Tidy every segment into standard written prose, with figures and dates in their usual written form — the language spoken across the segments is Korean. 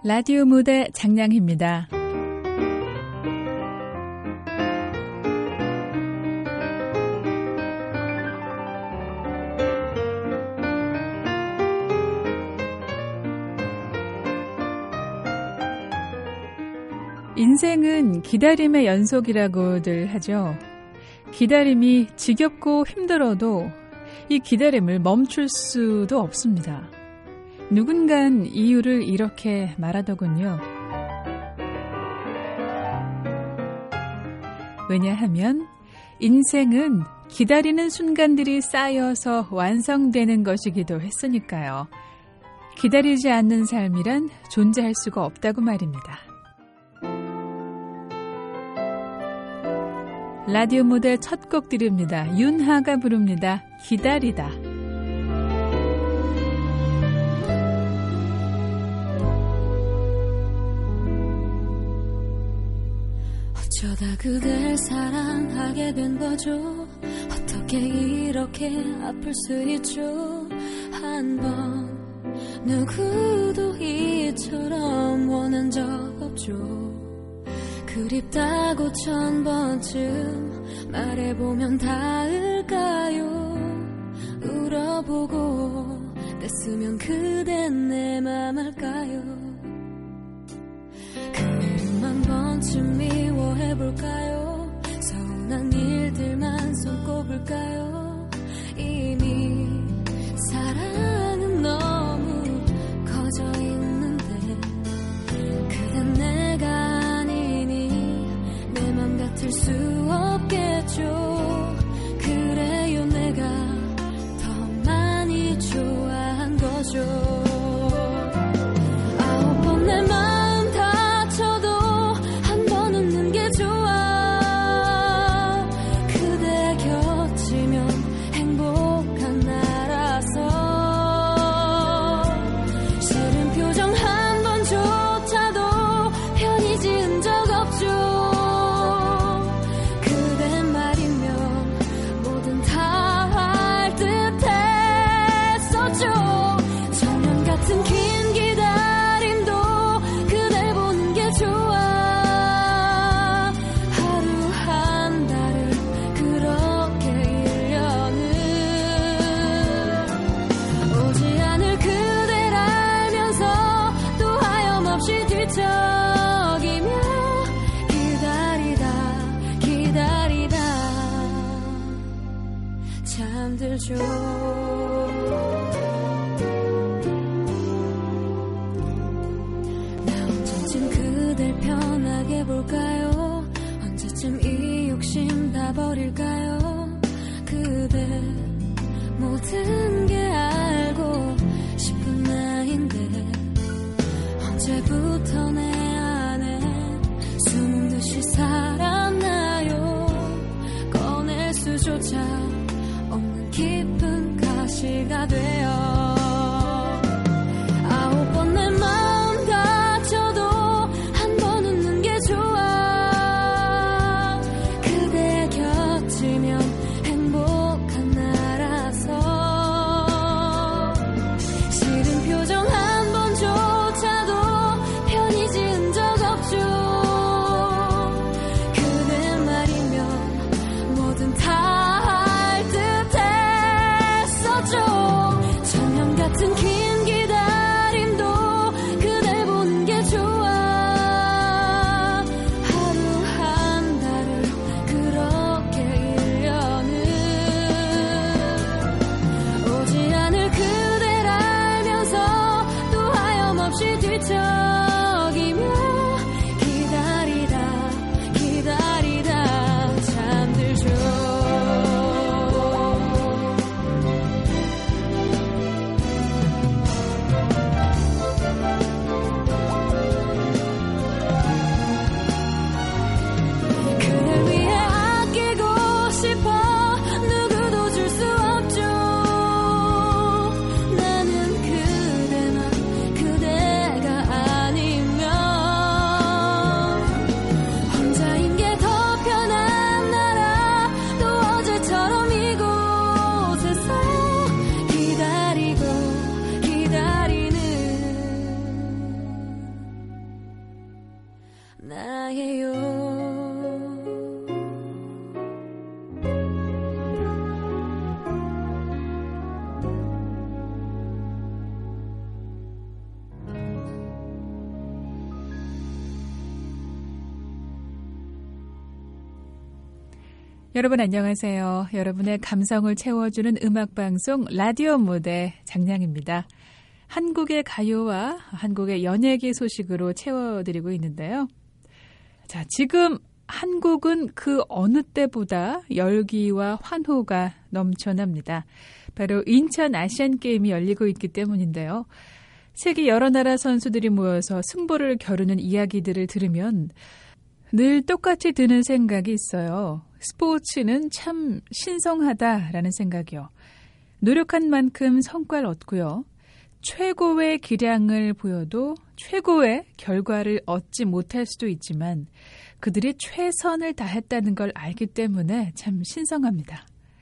라디오 무대 장량희입니다. 인생은 기다림의 연속이라고들 하죠. 기다림이 지겹고 힘들어도 이 기다림을 멈출 수도 없습니다. 누군간 이유를 이렇게 말하더군요. 왜냐하면 인생은 기다리는 순간들이 쌓여서 완성되는 것이기도 했으니까요. 기다리지 않는 삶이란 존재할 수가 없다고 말입니다. 라디오 무대 첫 곡 드립니다. 윤하가 부릅니다. 기다리다. 어쩌다 그댈 사랑하게 된 거죠. 어떻게 이렇게 아플 수 있죠. 한 번 누구도 이처럼 원한 적 없죠. 그립다고 1000번쯤 말해보면 닿을까요. 울어보고 뗐으면 그댄 내 맘 알까요. 그 일은 10,000번쯤 미워해볼까요. 서운한 일들만 손꼽을까요. 이미 사랑은 너무 커져 있는데 그댄 내가 같을 수 없겠죠. 그래요 내가 더 많이 좋아한 거죠. 9번 내 마음 다쳐도 한 번 웃는 게 좋아. 그대 곁이면 행복한 나라서 싫은 표정 한 번조차도 편히 지은 적 없죠. 같은 긴 기다림도 그댈 보는 게 좋아. 하루 한 달을 그렇게 1년을 오지 않을 그댈 알면서 또 하염없이 뒤척이며 기다리다 잠들죠. 편하게 볼까요? 언제쯤 이 욕심 다 버릴까요? 그대 모든 게 알고 싶은 나인데 언제부터 내 안에 숨은 듯이 살았나요? 꺼낼 수조차 없는 깊은 가시가 되어 9번 내 마음 다쳐도 행복한 나라서 싫은 표정 한 번조차도 편히 지은 적 없죠. 그대 말이면 뭐든 다 할 듯 했었죠. 천년 같은 긴 기다림도 그댈 보는 게 좋아. 하루 한 달을 그렇게 오지 않을 그댈 알면서 또 하염없이 뒤척이며 기다리다 잠들죠. 여러분 안녕하세요. 여러분의 감성을 채워주는 음악방송 라디오 무대 장량입니다. 한국의 가요와 한국의 연예계 소식으로 채워드리고 있는데요. 자, 지금 한국은 그 어느 때보다 열기와 환호가 넘쳐납니다. 바로 인천 아시안게임이 열리고 있기 때문인데요. 세계 여러 나라 선수들이 모여서 승부를 겨루는 이야기들을 들으면 늘 똑같이 드는 생각이 있어요. 스포츠는 참 신성하다라는 생각이요. 노력한 만큼 성과를 얻고요. 최고의 기량을 보여도 최고의 결과를 얻지 못할 수도 있지만 그들이 최선을 다했다는 걸 알기 때문에 참 신성합니다.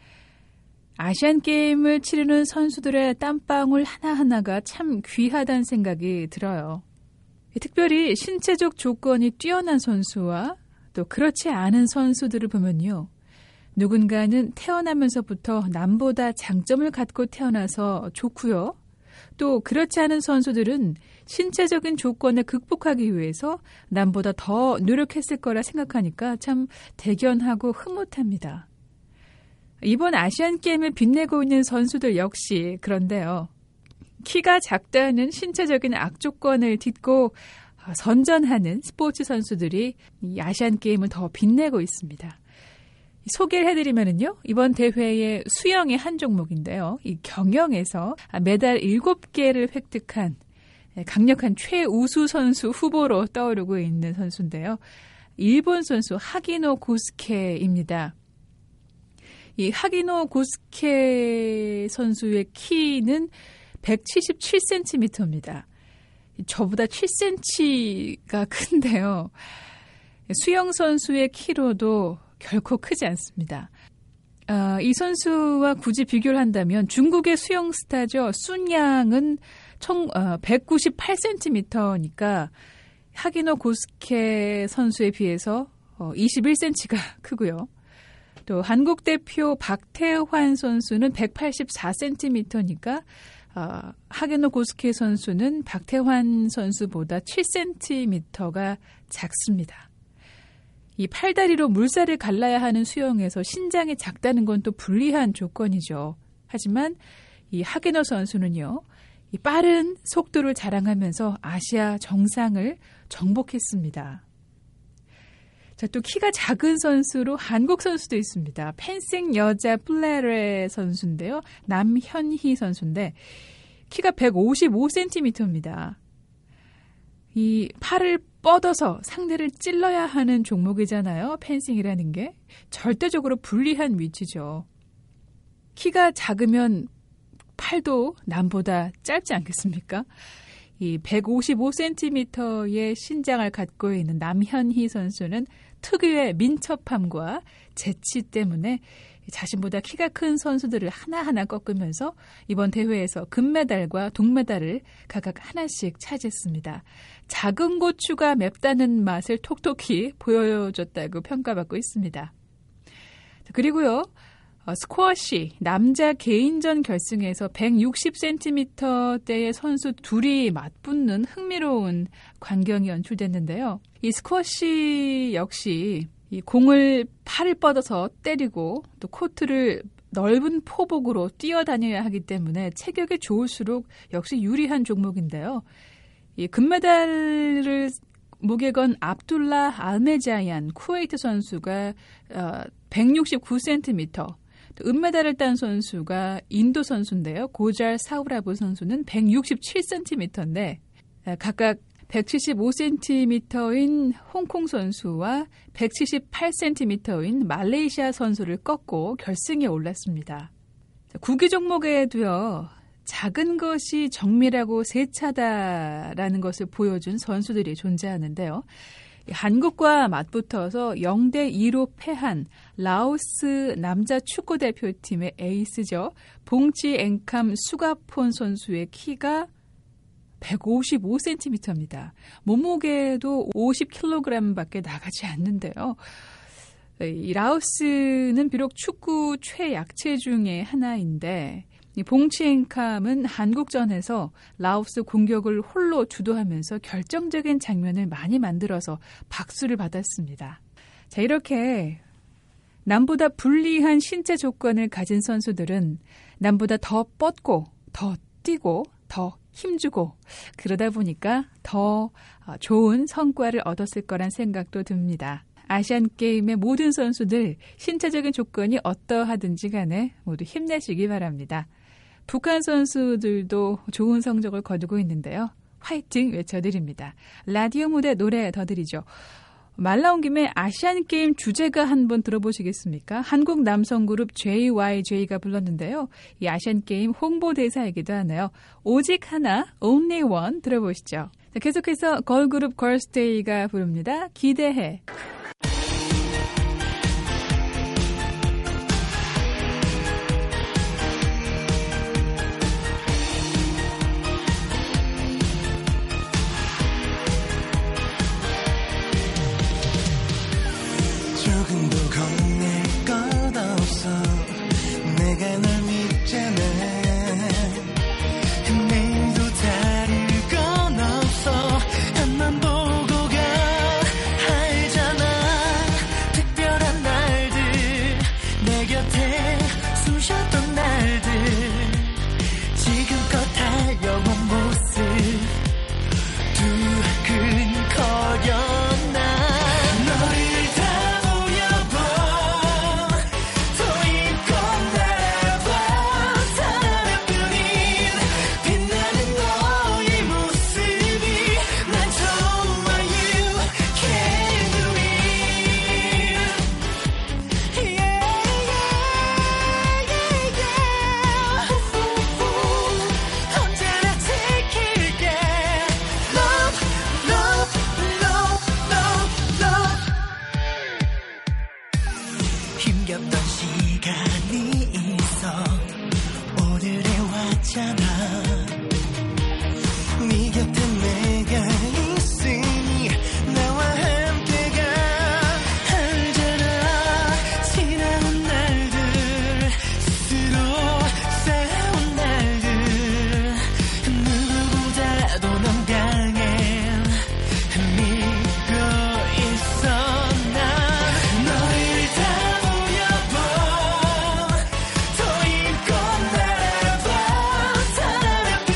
아시안게임을 치르는 선수들의 땀방울 하나하나가 참 귀하다는 생각이 들어요. 특별히 신체적 조건이 뛰어난 선수와 또 그렇지 않은 선수들을 보면요. 누군가는 태어나면서부터 남보다 장점을 갖고 태어나서 좋고요. 또 그렇지 않은 선수들은 신체적인 조건을 극복하기 위해서 남보다 더 노력했을 거라 생각하니까 참 대견하고 흐뭇합니다. 이번 아시안게임을 빛내고 있는 선수들 역시 그런데요. 키가 작다는 신체적인 악조건을 딛고 선전하는 스포츠 선수들이 이 아시안게임을 더 빛내고 있습니다. 소개를 해드리면요. 이번 대회의 수영의 한 종목인데요. 이 경영에서 메달 7개를 획득한 강력한 최우수 선수 후보로 떠오르고 있는 선수인데요. 일본 선수 하기노 고스케입니다. 이 하기노 고스케 선수의 키는 177cm입니다. 저보다 7cm가 큰데요. 수영 선수의 키로도 결코 크지 않습니다. 이 선수와 굳이 비교를 한다면 중국의 수영 스타죠. 순양은 198cm니까 하기노 고스케 선수에 비해서 21cm가 크고요. 또 한국 대표 박태환 선수는 184cm니까 하기노 고스케 선수는 박태환 선수보다 7cm가 작습니다. 이 팔다리로 물살을 갈라야 하는 수영에서 신장이 작다는 건 또 불리한 조건이죠. 하지만 이 하기노 선수는요, 이 빠른 속도를 자랑하면서 아시아 정상을 정복했습니다. 자, 또 키가 작은 선수로 한국 선수도 있습니다. 펜싱 여자 플레레 선수인데요. 남현희 선수인데 키가 155cm입니다. 이 팔을 뻗어서 상대를 찔러야 하는 종목이잖아요. 펜싱이라는 게. 절대적으로 불리한 위치죠. 키가 작으면 팔도 남보다 짧지 않겠습니까? 이 155cm의 신장을 갖고 있는 남현희 선수는 특유의 민첩함과 재치 때문에 자신보다 키가 큰 선수들을 하나하나 꺾으면서 이번 대회에서 금메달과 동메달을 각각 하나씩 차지했습니다. 작은 고추가 맵다는 맛을 톡톡히 보여줬다고 평가받고 있습니다. 그리고요. 스쿼시 남자 개인전 결승에서 160cm대의 선수 둘이 맞붙는 흥미로운 광경이 연출됐는데요. 이 스쿼시 역시 이 공을 팔을 뻗어서 때리고 또 코트를 넓은 포복으로 뛰어다녀야 하기 때문에 체격이 좋을수록 역시 유리한 종목인데요. 이 금메달을 목에 건 압둘라 알메자얀 쿠웨이트 선수가 169cm, 은메달을 딴 선수가 인도 선수인데요. 고잘 사우라부 선수는 167cm인데 각각 175cm인 홍콩 선수와 178cm인 말레이시아 선수를 꺾고 결승에 올랐습니다. 구기 종목에도요. 작은 것이 정밀하고 세차다라는 것을 보여준 선수들이 존재하는데요. 한국과 맞붙어서 0대2로 패한 라오스 남자 축구대표팀의 에이스죠. 봉치 앵캄 수가폰 선수의 키가 155cm입니다. 몸무게도 50kg밖에 나가지 않는데요. 이 라오스는 비록 축구 최약체 중에 하나인데 이 봉치앵캄은 한국전에서 라오스 공격을 홀로 주도하면서 결정적인 장면을 많이 만들어서 박수를 받았습니다. 자, 이렇게 남보다 불리한 신체 조건을 가진 선수들은 남보다 더 뻗고 더 뛰고 더 힘주고 그러다 보니까 더 좋은 성과를 얻었을 거란 생각도 듭니다. 아시안게임의 모든 선수들 신체적인 조건이 어떠하든지 간에 모두 힘내시기 바랍니다. 북한 선수들도 좋은 성적을 거두고 있는데요. 화이팅 외쳐드립니다. 라디오 무대 노래 더 드리죠. 말 나온 김에 아시안게임 주제가 한번 들어보시겠습니까? 한국 남성 그룹 JYJ가 불렀는데요. 이 아시안게임 홍보대사이기도 하네요. 오직 하나, Only One 들어보시죠. 자, 계속해서 걸그룹 걸스데이가 부릅니다. 기대해. 조금도 겁낼 것 없어 내가 널 믿잖아 내일도 다를 건 없어 앞만 보고 가 알잖아 특별한 날들 내 곁에 숨 쉬었던 날들 지금껏 달려온 모습 두근거렸나 힘겹던 시간이 있어 오늘에 왔잖아 네 곁에 내가 있으니 나와 함께가 알잖아 지나온 날들 스스로 쌓아온 날들 누구보다도 넌 강해 믿고 있어 난 너를 다 더 힘껏 날아봐 사랑의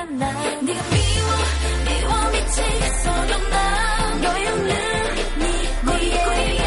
날 네가 미워 미치겠어도 난 너의 오늘 네 꼬리에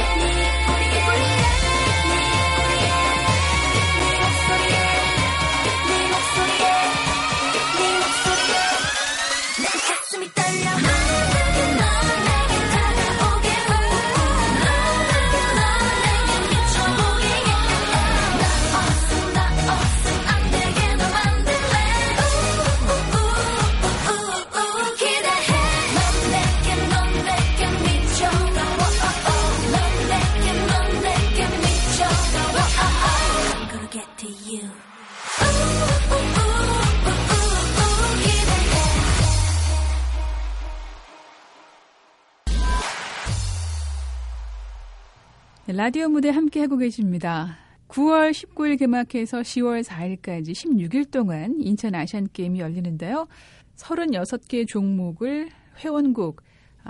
라디오 무대 함께하고 계십니다. 9월 19일 개막해서 10월 4일까지 16일 동안 인천 아시안게임이 열리는데요. 36개 종목을 회원국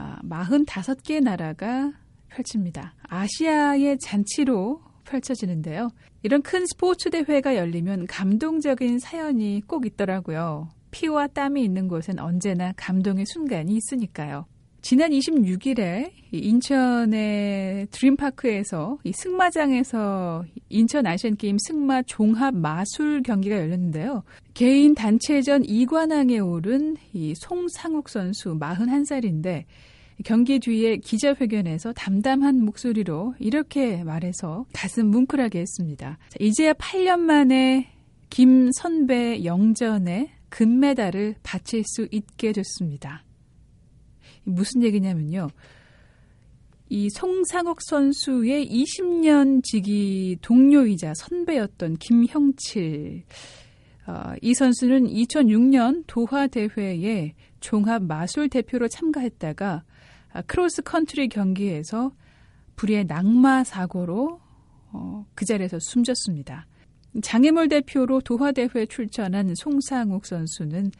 45개 나라가 펼칩니다. 아시아의 잔치로 펼쳐지는데요. 이런 큰 스포츠 대회가 열리면 감동적인 사연이 꼭 있더라고요. 피와 땀이 있는 곳엔 언제나 감동의 순간이 있으니까요. 지난 26일에 인천의 드림파크에서 이 승마장에서 인천 아시안게임 승마 종합 마술 경기가 열렸는데요. 개인 단체전 2관왕에 오른 이 송상욱 선수 41살인데 경기 뒤에 기자회견에서 담담한 목소리로 이렇게 말해서 가슴 뭉클하게 했습니다. 이제야 8년 만에 김 선배 영전에 금메달을 바칠 수 있게 됐습니다. 무슨 얘기냐면요. 이 송상욱 선수의 20년 지기 동료이자 선배였던 김형칠. 이 선수는 2006년 도하 대회에 종합 마술 대표로 참가했다가 크로스 컨트리 경기에서 불의의 낙마 사고로 그 자리에서 숨졌습니다. 장애물 대표로 도하 대회에 출전한 송상욱 선수는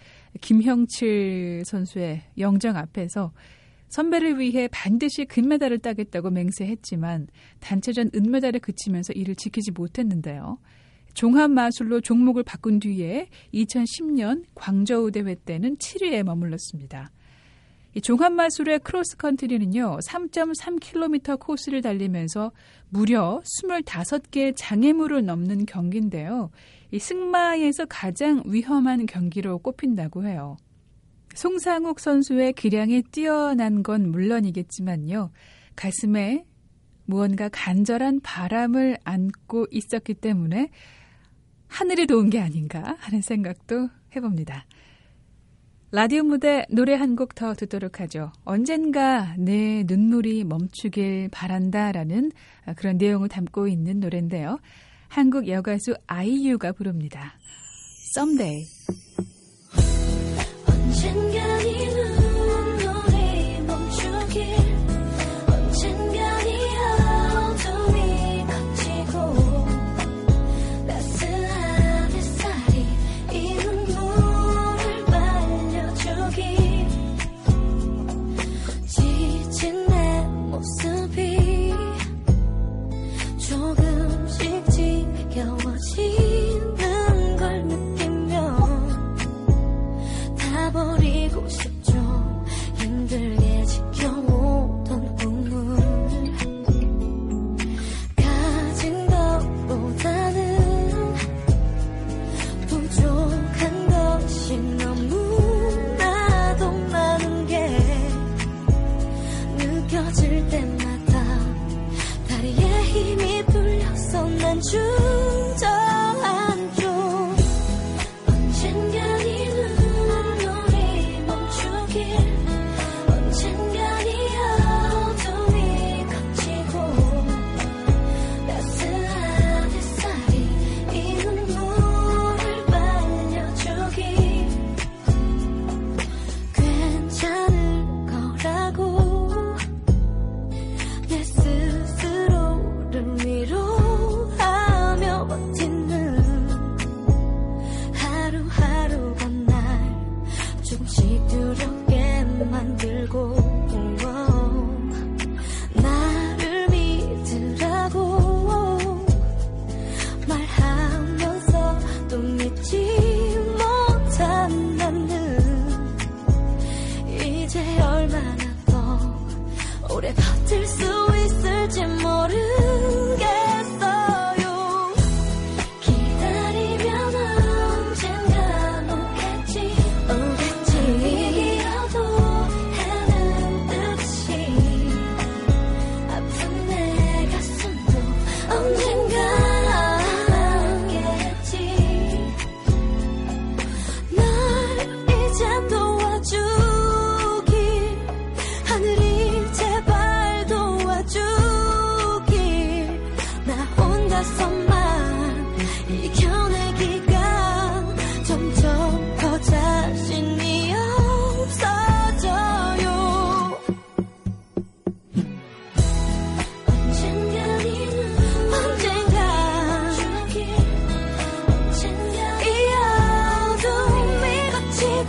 김형칠 선수의 영정 앞에서 선배를 위해 반드시 금메달을 따겠다고 맹세했지만 단체전 은메달에 그치면서 이를 지키지 못했는데요. 종합마술로 종목을 바꾼 뒤에 2010년 광저우 대회 때는 7위에 머물렀습니다. 이 종합마술의 크로스컨트리는요. 3.3km 코스를 달리면서 무려 25개의 장애물을 넘는 경기인데요. 이 승마에서 가장 위험한 경기로 꼽힌다고 해요. 송상욱 선수의 기량이 뛰어난 건 물론이겠지만요. 가슴에 무언가 간절한 바람을 안고 있었기 때문에 하늘이 도운 게 아닌가 하는 생각도 해봅니다. 라디오 무대 노래 한 곡 더 듣도록 하죠. 언젠가 내 눈물이 멈추길 바란다라는 그런 내용을 담고 있는 노래인데요. 한국 여가수 아이유가 부릅니다. Someday. 언젠가 네 눈물이 멈추길 언젠가 네 어둠이 커지고 따스한 햇살이 이 눈물을 말려주길 지친 내 모습이 조금씩 지겨워지는 걸 느끼며 버리고 싶죠. 힘들게 지켜오던 꿈을 가진 것보다는 부족한 것이 너무나도 많은 게 느껴질 때마다 다리에 힘이 풀려서 난 주저앉죠. 언젠가 네 눈물이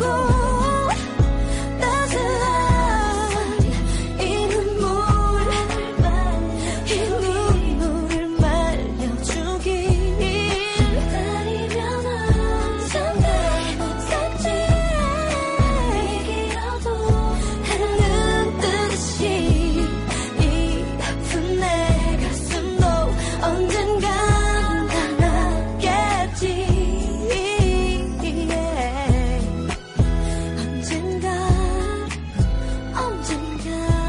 보고 따스한 이 눈물을 말려주길 기다리면 항상 내못살지 길어도 하는 듯이 이 아픈 내 가슴도 언젠간 강하겠지 언젠가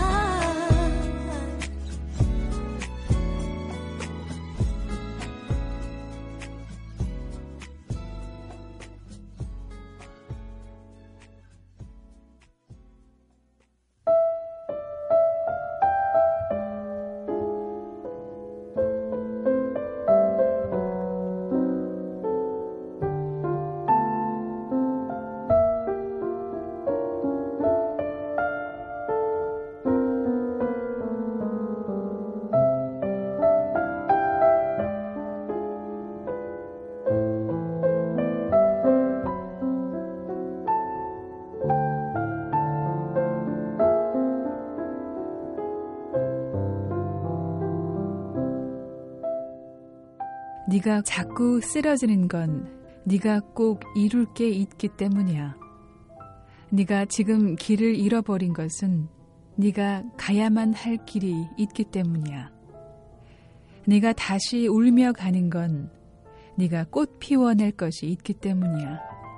네가 자꾸 쓰러지는 건 네가 꼭 이룰 게 있기 때문이야. 네가 지금 길을 잃어버린 것은 네가 가야만 할 길이 있기 때문이야. 네가 다시 울며 가는 건 네가 꽃 피워낼 것이 있기 때문이야.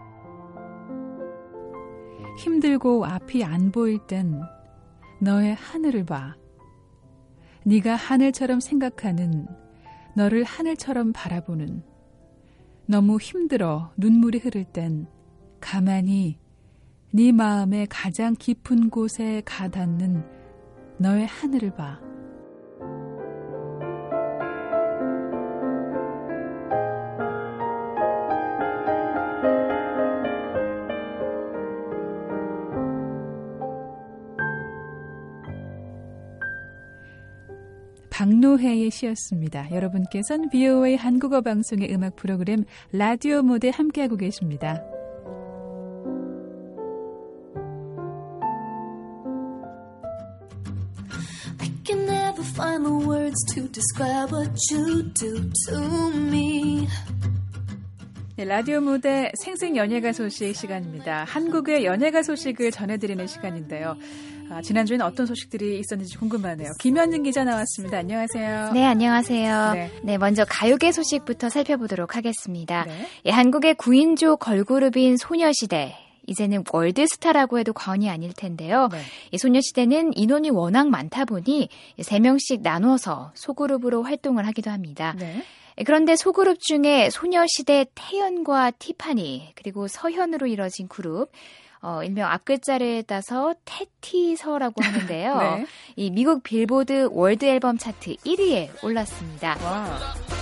힘들고 앞이 안 보일 땐 너의 하늘을 봐. 네가 하늘처럼 생각하는, 너를 하늘처럼 바라보는, 너무 힘들어 눈물이 흐를 땐 가만히 네 마음의 가장 깊은 곳에 가닿는 너의 하늘을 봐. 박노해의 시였습니다. 여러분께서는 VOA 한국어 방송의 음악 프로그램 라디오 모드에 함께하고 계십니다. I can never find the words to describe what you do to me. 네, 라디오 무대 생생연예가 소식 시간입니다. 한국의 연예가 소식을 전해드리는 시간인데요. 지난주에는 어떤 소식들이 있었는지 궁금하네요. 김현진 기자 나왔습니다. 안녕하세요. 네, 안녕하세요. 네. 네, 먼저 가요계 소식부터 살펴보도록 하겠습니다. 네. 예, 한국의 9인조 걸그룹인 소녀시대. 이제는 월드스타라고 해도 과언이 아닐 텐데요. 네. 이 소녀시대는 인원이 워낙 많다 보니 3명씩 나눠서 소그룹으로 활동을 하기도 합니다. 네. 그런데 소그룹 중에 소녀시대 태연과 티파니 그리고 서현으로 이뤄진 그룹 일명 앞글자를 따서 테티서라고 하는데요. 네. 이 미국 빌보드 월드 앨범 차트 1위에 올랐습니다. 와.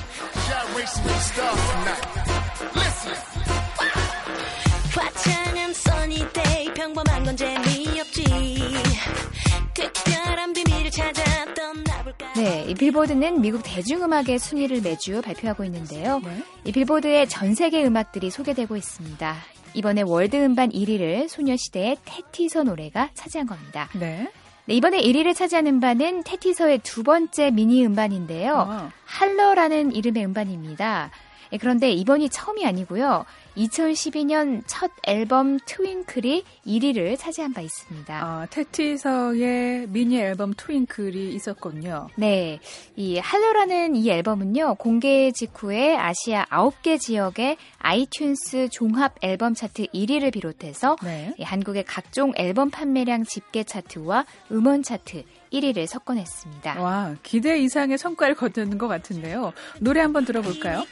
화창한 써니데이 평범한 건 재미없지 특별한 비밀을 찾아 떠나볼까. 네, 이 빌보드는 미국 대중음악의 순위를 매주 발표하고 있는데요. 네. 이 빌보드의 전 세계 음악들이 소개되고 있습니다. 이번에 월드 음반 1위를 소녀시대의 테티서 노래가 차지한 겁니다. 네. 네, 이번에 1위를 차지한 음반은 테티서의 두 번째 미니 음반인데요. 할러라는 이름의 음반입니다. 네, 그런데 이번이 처음이 아니고요. 2012년 첫 앨범 트윙클이 1위를 차지한 바 있습니다. 테티서의 미니 앨범 트윙클이 있었군요. 네, 이 할러라는 이 앨범은요. 공개 직후에 아시아 9개 지역의 아이튠스 종합 앨범 차트 1위를 비롯해서 네. 이 한국의 각종 앨범 판매량 집계 차트와 음원 차트 1위를 석권했습니다. 와, 기대 이상의 성과를 거두는 것 같은데요. 노래 한번 들어볼까요?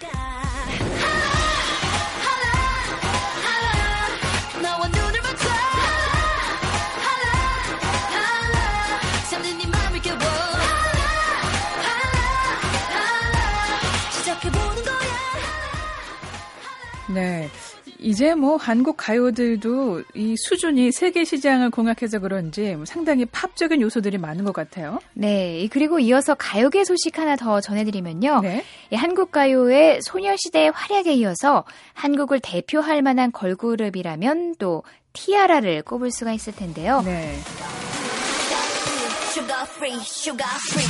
너와 눈을 맞춰 잠든 네 맘을 깨워 시작해보는 거야. 네. 이제 뭐 한국 가요들도 이 수준이 세계 시장을 공략해서 그런지 상당히 팝적인 요소들이 많은 것 같아요. 네, 그리고 이어서 가요계 소식 하나 더 전해드리면요. 네. 한국 가요의 소녀시대의 활약에 이어서 한국을 대표할 만한 걸그룹이라면 또 티아라를 꼽을 수가 있을 텐데요. 네. Sugar free, sugar free.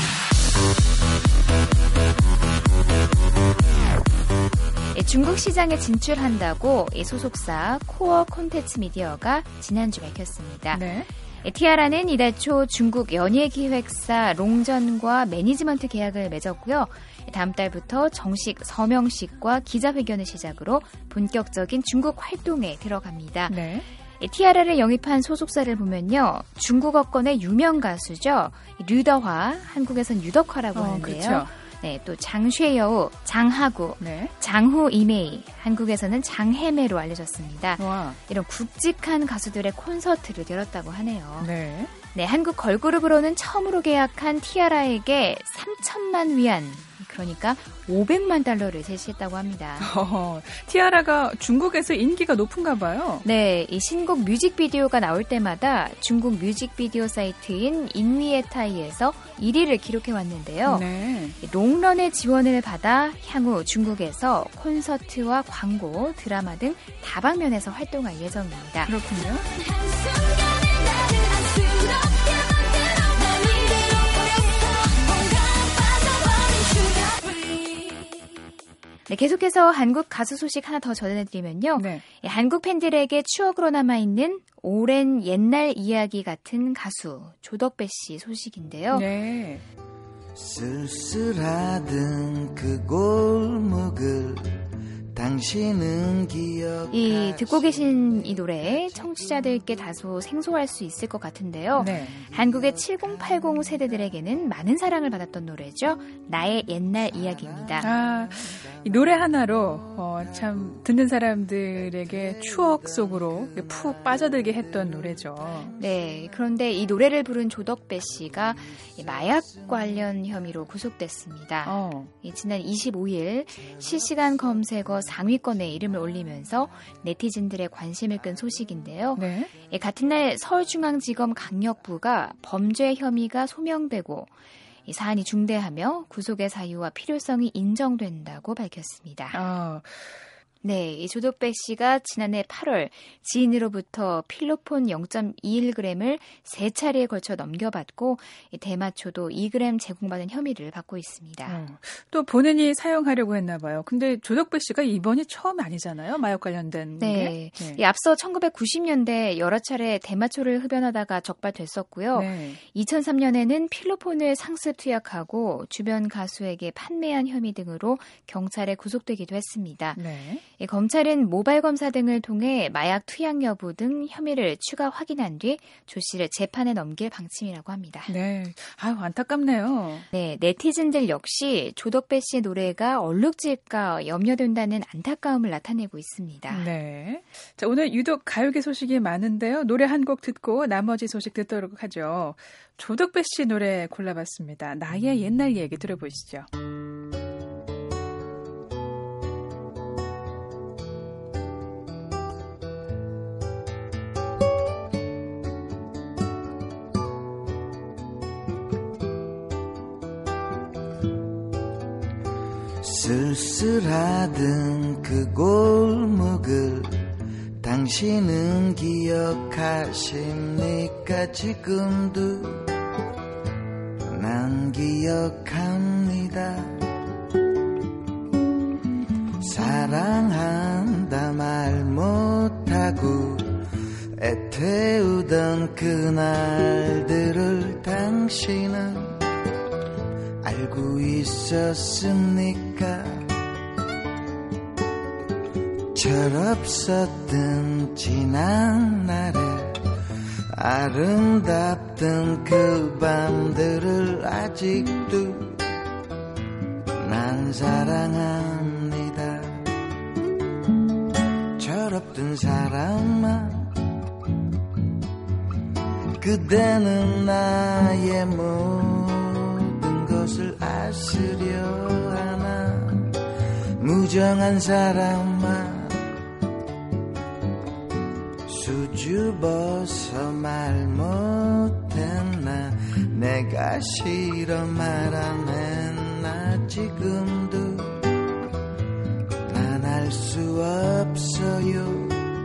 중국 시장에 진출한다고 소속사 코어 콘텐츠 미디어가 지난주 밝혔습니다. 네. 티아라는 이달 초 중국 연예기획사 롱전과 매니지먼트 계약을 맺었고요. 다음 달부터 정식 서명식과 기자회견을 시작으로 본격적인 중국 활동에 들어갑니다. 네. 티아라를 영입한 소속사를 보면요. 중국어권의 유명 가수죠. 류더화, 한국에선 유덕화라고 하는데요. 그렇죠. 네, 또 장쉐여우, 장하구, 네. 장후 이메이, 한국에서는 장혜매로 알려졌습니다. 와. 이런 굵직한 가수들의 콘서트를 열었다고 하네요. 네. 네, 한국 걸그룹으로는 처음으로 계약한 티아라에게 3천만 위안, 그러니까 500만 달러를 제시했다고 합니다. 티아라가 중국에서 인기가 높은가 봐요. 네, 이 신곡 뮤직비디오가 나올 때마다 중국 뮤직비디오 사이트인 인위에타이에서 1위를 기록해 왔는데요. 네. 롱런의 지원을 받아 향후 중국에서 콘서트와 광고, 드라마 등 다방면에서 활동할 예정입니다. 그렇군요. 한순간에 나를 안쓰럽게 만들어 날 이대로 버렸어 온갖 빠져버린 sugar free. 네, 계속해서 한국 가수 소식 하나 더 전해드리면요. 네. 한국 팬들에게 추억으로 남아있는 오랜 옛날 이야기 같은 가수 조덕배 씨 소식인데요. 네. 쓸쓸하던 그 골목을 당신은 이 듣고 계신 이 노래 청취자들께 다소 생소할 수 있을 것 같은데요. 네. 한국의 7080 세대들에게는 많은 사랑을 받았던 노래죠. 나의 옛날 이야기입니다. 아, 이 노래 하나로 참 듣는 사람들에게 추억 속으로 푹 빠져들게 했던 노래죠. 네, 그런데 이 노래를 부른 조덕배 씨가 마약 관련 혐의로 구속됐습니다. 지난 25일 실시간 검색어 상위권에 이름을 올리면서 네티즌들의 관심을 끈 소식인데요. 네. 같은 날 서울중앙지검 강력부가 범죄 혐의가 소명되고 이 사안이 중대하며 구속의 사유와 필요성이 인정된다고 밝혔습니다. 네, 이 조덕배 씨가 지난해 8월 지인으로부터 필로폰 0.21g을 3차례에 걸쳐 넘겨받고 대마초도 2g 제공받은 혐의를 받고 있습니다. 또 본인이 사용하려고 했나 봐요. 근데 조덕배 씨가 이번이 처음 아니잖아요. 마약 관련된 네. 게. 네. 앞서 1990년대 여러 차례 대마초를 흡연하다가 적발됐었고요. 네. 2003년에는 필로폰을 상습 투약하고 주변 가수에게 판매한 혐의 등으로 경찰에 구속되기도 했습니다. 네. 검찰은 모바일 검사 등을 통해 마약 투약 여부 등 혐의를 추가 확인한 뒤 조 씨를 재판에 넘길 방침이라고 합니다. 네, 아유 안타깝네요. 네, 네티즌들 역시 조덕배 씨의 노래가 얼룩질까 염려된다는 안타까움을 나타내고 있습니다. 네, 자 오늘 유독 가요계 소식이 많은데요. 노래 한 곡 듣고 나머지 소식 듣도록 하죠. 조덕배 씨 노래 골라봤습니다. 나의 옛날 얘기 들어보시죠. 쓸쓸하던 그 골목을 당신은 기억하십니까? 지금도 난 기억합니다. 사랑한다 말 못하고 애태우던 그날들을 당신은 알고 있었습니까? 철없었던 지난 날에 아름답던 그 밤들을 아직도 난 사랑합니다. 철없던 사람아, 그대는 나의 모든 것을 아시려 하나. 무정한 사람아, 수줍어서 말 못했나 내가 싫어 말 안 했나 지금도 난 알 수 없어요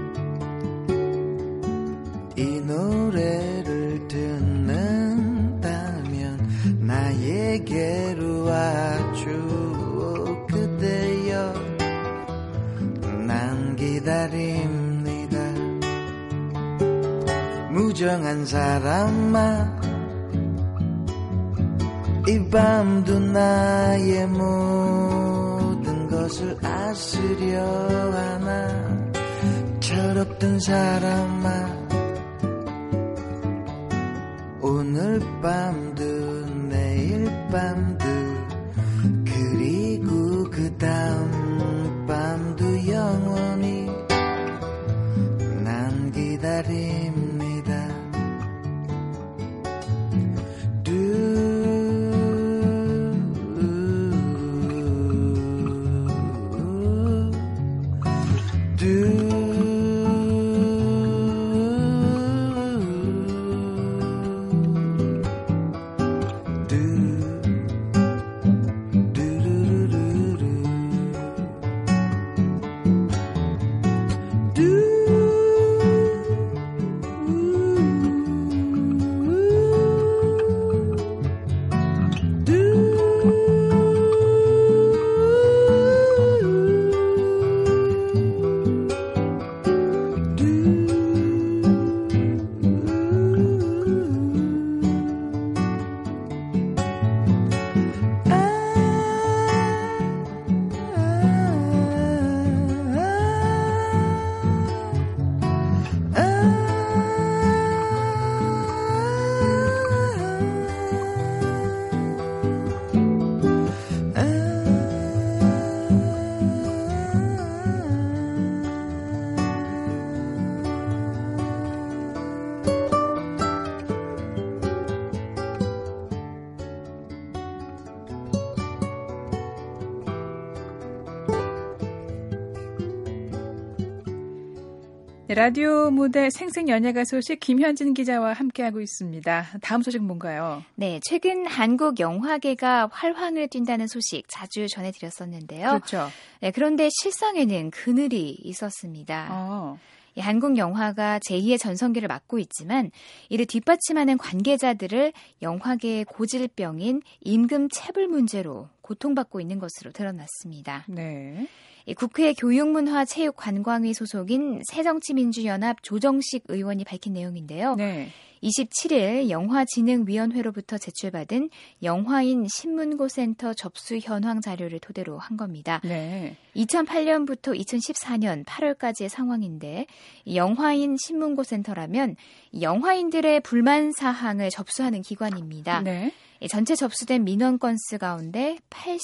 이 노래를 듣는다면 나에게로 와줘 그대여 난 기다립니다 무정한 사람아 이 밤도 나의 모든 것을 아스려 하나 철없던 사람아 오늘 밤도 내일 밤도 그리고 그 다음 밤도 영원히 난 기다립니다 라디오 무대 생생연예가 소식 김현진 기자와 함께하고 있습니다. 다음 소식 뭔가요? 네, 최근 한국 영화계가 활황을 띈다는 소식 자주 전해드렸었는데요. 그렇죠. 네, 그런데 실상에는 그늘이 있었습니다. 한국 영화가 제2의 전성기를 맞고 있지만 이를 뒷받침하는 관계자들을 영화계의 고질병인 임금 체불 문제로 고통받고 있는 것으로 드러났습니다. 네. 국회 교육문화체육관광위 소속인 새정치민주연합 조정식 의원이 밝힌 내용인데요. 네. 27일 영화진흥위원회로부터 제출받은 영화인 신문고센터 접수 현황 자료를 토대로 한 겁니다. 네. 2008년부터 2014년 8월까지의 상황인데 영화인 신문고센터라면 영화인들의 불만 사항을 접수하는 기관입니다. 네. 전체 접수된 민원 건수 가운데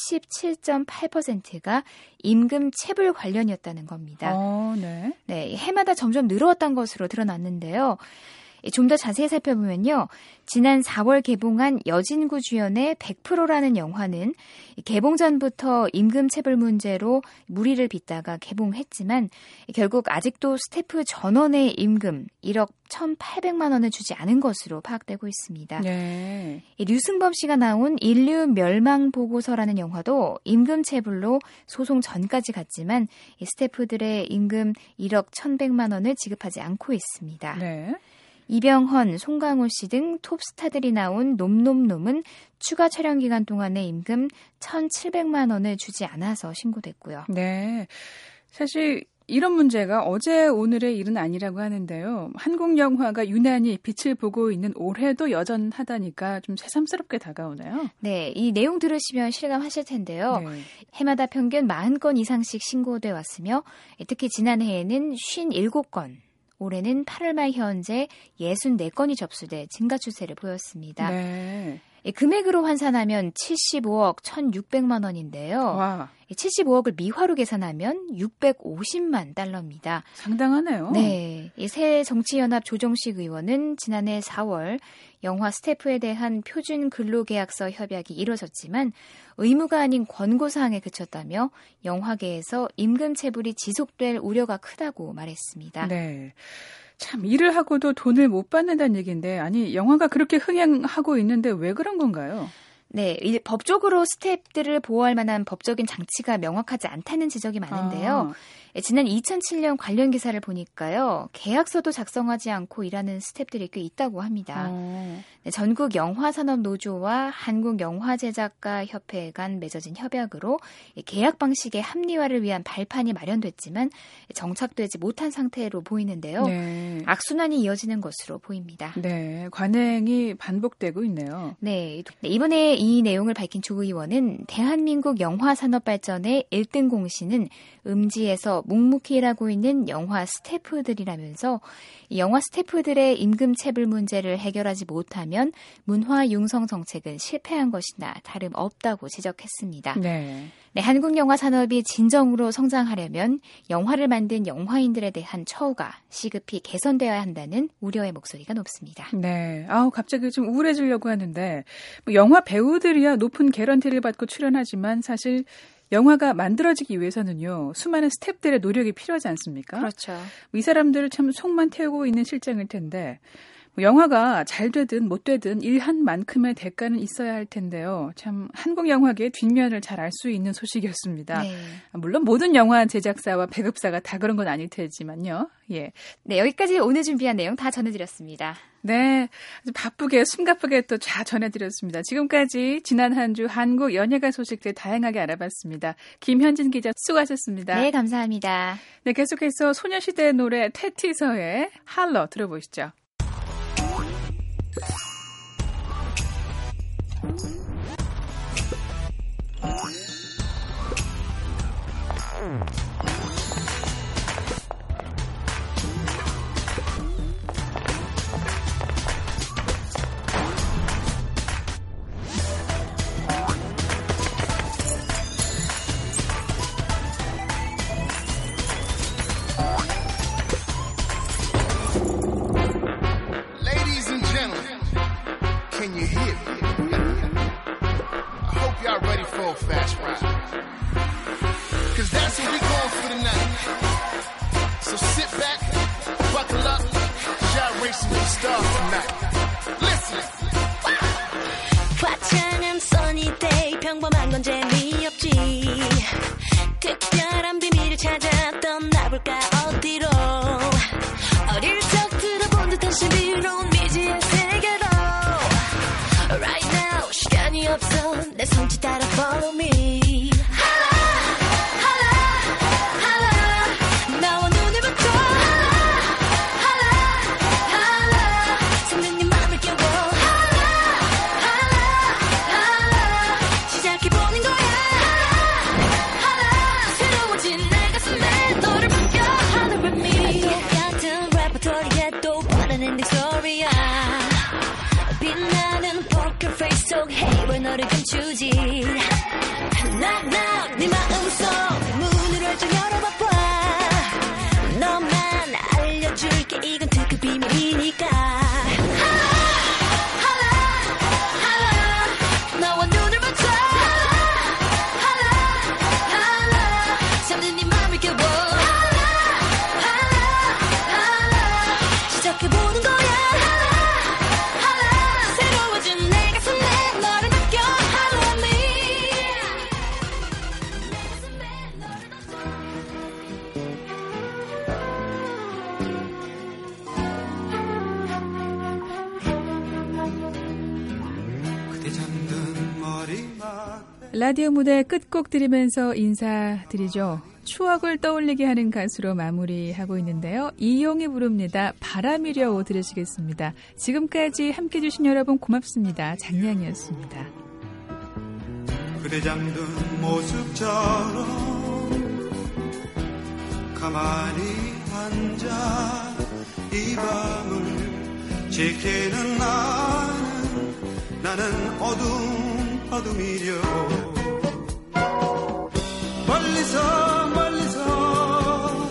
87.8%가 임금 체불 관련이었다는 겁니다. 네. 네, 해마다 점점 늘어왔던 것으로 드러났는데요. 좀 더 자세히 살펴보면요. 지난 4월 개봉한 여진구 주연의 100%라는 영화는 개봉 전부터 임금 체불 문제로 물의를 빚다가 개봉했지만 결국 아직도 스태프 전원의 임금 1억 1,800만 원을 주지 않은 것으로 파악되고 있습니다. 네. 류승범 씨가 나온 인류 멸망 보고서라는 영화도 임금 체불로 소송 전까지 갔지만 스태프들의 임금 1억 1,100만 원을 지급하지 않고 있습니다. 네. 이병헌, 송강호 씨 등 톱스타들이 나온 놈놈놈은 추가 촬영 기간 동안의 임금 1,700만 원을 주지 않아서 신고됐고요. 네, 사실 이런 문제가 어제 오늘의 일은 아니라고 하는데요. 한국 영화가 유난히 빛을 보고 있는 올해도 여전하다니까 좀 새삼스럽게 다가오네요. 네, 이 내용 들으시면 실감하실 텐데요. 네. 해마다 평균 40건 이상씩 신고돼 왔으며 특히 지난해에는 57건. 올해는 8월 말 현재 64건이 접수돼 증가 추세를 보였습니다. 네. 금액으로 환산하면 75억 1,600만 원인데요. 와. 75억을 미화로 계산하면 650만 달러입니다. 상당하네요. 네. 새 정치연합 조정식 의원은 지난해 4월 영화 스태프에 대한 표준 근로계약서 협약이 이뤄졌지만 의무가 아닌 권고사항에 그쳤다며 영화계에서 임금 체불이 지속될 우려가 크다고 말했습니다. 네. 참 일을 하고도 돈을 못 받는다는 얘기인데 아니 영화가 그렇게 흥행하고 있는데 왜 그런 건가요? 네, 법적으로 스태프들을 보호할 만한 법적인 장치가 명확하지 않다는 지적이 많은데요. 지난 2007년 관련 기사를 보니까요. 계약서도 작성하지 않고 일하는 스태프들이 꽤 있다고 합니다. 네, 전국 영화산업노조와 한국영화제작가협회에 간 맺어진 협약으로 계약 방식의 합리화를 위한 발판이 마련됐지만 정착되지 못한 상태로 보이는데요. 네. 악순환이 이어지는 것으로 보입니다. 네, 관행이 반복되고 있네요. 네, 이번에 이 내용을 밝힌 조 의원은 대한민국 영화산업 발전의 1등 공신은 음지에서 묵묵히 일하고 있는 영화 스태프들이라면서 영화 스태프들의 임금 체불 문제를 해결하지 못하면 문화 융성 정책은 실패한 것이나 다름없다고 지적했습니다. 네, 한국 영화 산업이 진정으로 성장하려면 영화를 만든 영화인들에 대한 처우가 시급히 개선되어야 한다는 우려의 목소리가 높습니다. 네, 갑자기 좀 우울해지려고 하는데 영화 배우들이야 높은 개런티를 받고 출연하지만 사실 영화가 만들어지기 위해서는요. 수많은 스태프들의 노력이 필요하지 않습니까? 그렇죠. 이 사람들을 참 속만 태우고 있는 실정일 텐데 영화가 잘 되든 못 되든 일한 만큼의 대가는 있어야 할 텐데요. 참 한국 영화계의 뒷면을 잘 알 수 있는 소식이었습니다. 네. 물론 모든 영화 제작사와 배급사가 다 그런 건 아닐 테지만요. 예. 네, 여기까지 오늘 준비한 내용 다 전해드렸습니다. 네, 아주 바쁘게 숨가쁘게 또 잘 전해드렸습니다. 지금까지 지난 한 주 한국 연예가 소식들 다양하게 알아봤습니다. 김현진 기자 수고하셨습니다. 네, 감사합니다. 네, 계속해서 소녀시대의 노래 테티서의 할러 들어보시죠. Can you hear me? I hope y'all ready for a fast ride. Cause that's what we going for tonight. So sit back, buckle up, y'all racing with the stars tonight. Listen. 화창한 써니 데이 평범한 건 재미없지. 특별한 비밀을 찾아 떠나볼까 어디로. 어릴 적 들어본 듯한 신비로운 미지의 세계로. Right now 시간이 없어 내 손짓 따라 follow me. 할라 나와 눈을 맞춰. 할라 손은 네 맘을 깨워. 할라 시작해보는 거야. 할라 새로워진 내 가슴에 너를 맡겨. Holler at me. 똑같은 레퍼토리에 또 다른 엔딩 스토리야. 빛나는 포커 페이스 속 헤이로 너를 감추지. Knock knock 네 마음속 문을 활짝 열어봐봐. 너만 알려줄게 이건 특급 비밀이니까. 할라 나와 눈을 맞춰. 할라 잠든 네 맘을 깨워. 할라 시작해보는 거야. 라디오 무대 끝곡 들으면서 인사드리죠. 추억을 떠올리게 하는 가수로 마무리하고 있는데요. 이용이 부릅니다. 바람이려 들으시겠습니다. 지금까지 함께해 주신 여러분 고맙습니다. 장량이었습니다. 그대 잠든 모습처럼 가만히 앉아 이 밤을 지키는 나는 어둠이려. 멀리서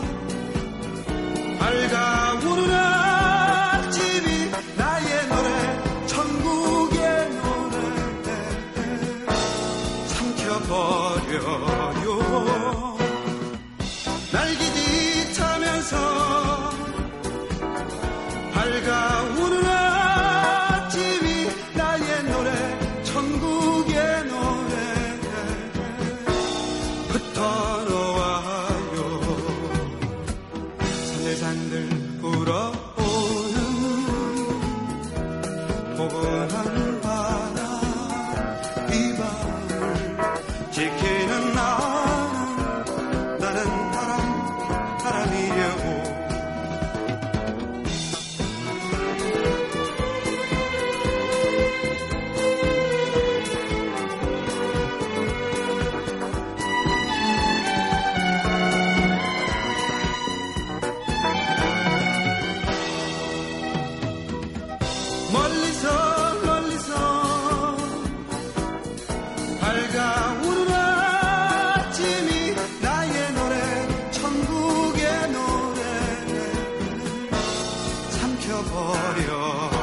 밝아오르는 앞집이 나의 노래 천국의 노래 삼켜버려요. 날개짓 하면서 밝아오는 아침이 나의 노래 천국의 노래 흩어놓아요 산들산들 불어오는 포근한 바다 이 밤을 지키는 나는 사람이려고 멀리서 밝아오는 아침이 나의 노래 천국의 노래 삼켜버려